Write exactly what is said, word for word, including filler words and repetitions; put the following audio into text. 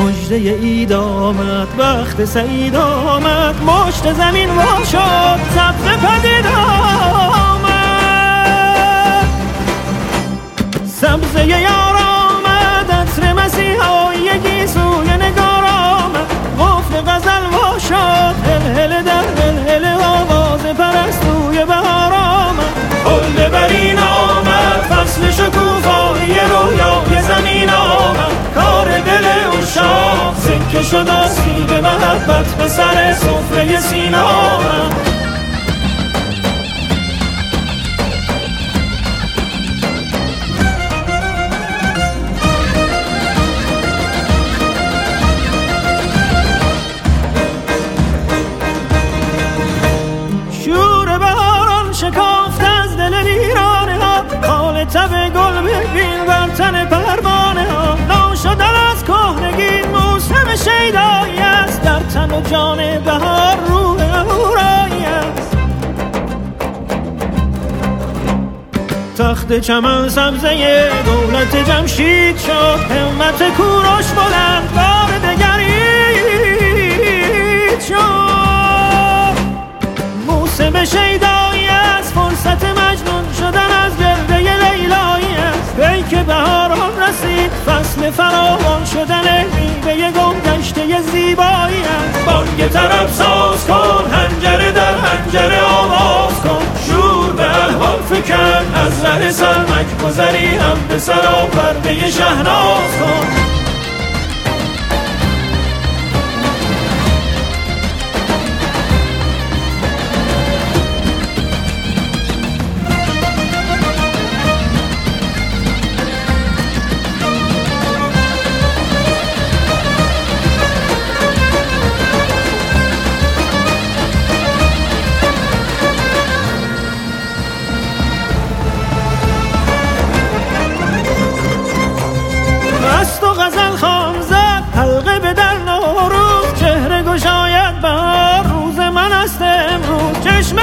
مژده اید آمد، وقت سعید آمد، مشت زمین وا شد، سبز پدید آمد. سبزه یار آمد، عطر مسیحایی سوی نگار آمد، قفل غزل وا شد، هل در هل آواز پرستوی بهار آمد. حل برین آمد، فصل شکوفایی رویای زمین آمد، کار دل عشاق سکه شد آسیب محبت به سر سفره سینه آمد. شور بهاران شکافت از دل ویرانه ها، خال تب گل ببین بر تن پروانه ها. ناشدن از کهنگی موسم شیدایی است، در تن و جان بهار روح اهورایی است. تخت چمن سبزه دولت جمشید شد، همت کوروش بلند بار دگرید شد. موسم شیدایی است، فرصت مجنون شدن از گرده لیلایی است. ای که بهاران رسید، فصل فراوان شدن میوه گم گشته زیبایی است. بانگ طرب ساز کن، حنجره در حنجره آواز کن، شور به احوال فکن، از ره سرمک گذری هم به سر آورده شهناز کن.